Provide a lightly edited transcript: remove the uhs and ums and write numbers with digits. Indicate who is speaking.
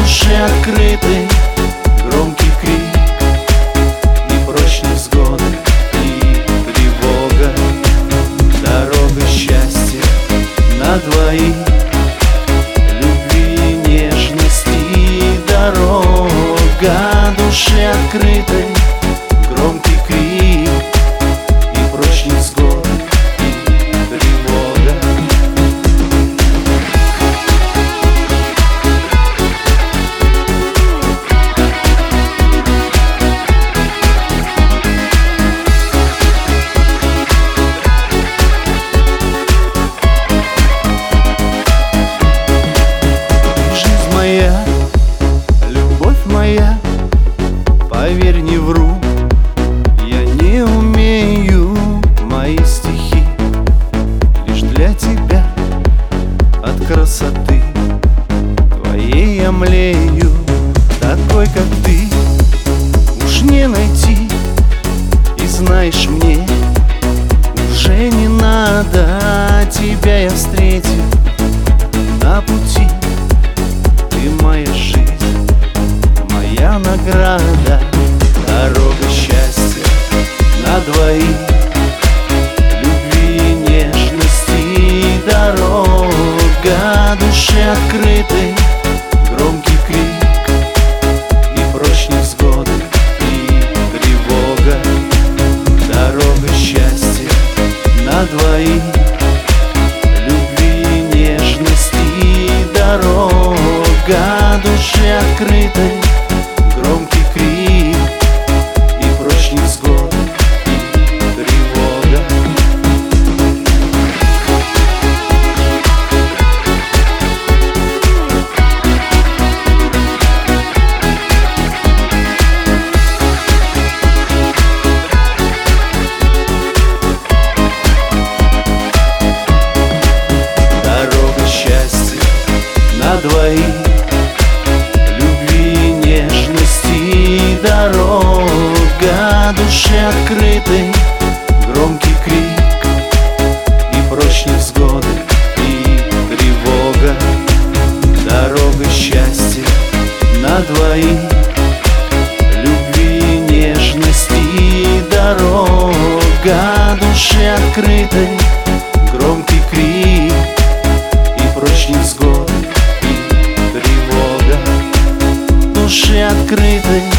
Speaker 1: души открытой, громкий крик и прочь невзгоды, и тревога. Дорога счастья на двоих, любви и нежности дорога души открытой, громкий крик и прочь невзгоды, и тревога. Жизнь моя, любовь моя, поверь, не вру, я не умею мои стихи лишь для тебя. От красоты твоей я млею, такой, как ты, уж не найти. И знаешь, мне уже не надо, тебя я встретил на пути. Ты моя жизнь, моя награда, дорога счастья на двоих, любви и нежности дорога души открытой, громкий крик и прочь невзгоды, и тревога. Дорога счастья на двоих, любви и нежности дорога души открытой, громкий крик и прочь невзгоды, и тревога. Дорога счастья на двоих, любви и нежности дорога души открытой, громкий крик и прочь невзгоды, и тревога. Дорога счастья на двоих, любви и нежности дорога души открытой, громкий крик и прочь невзгоды, и тревога. Души открытой,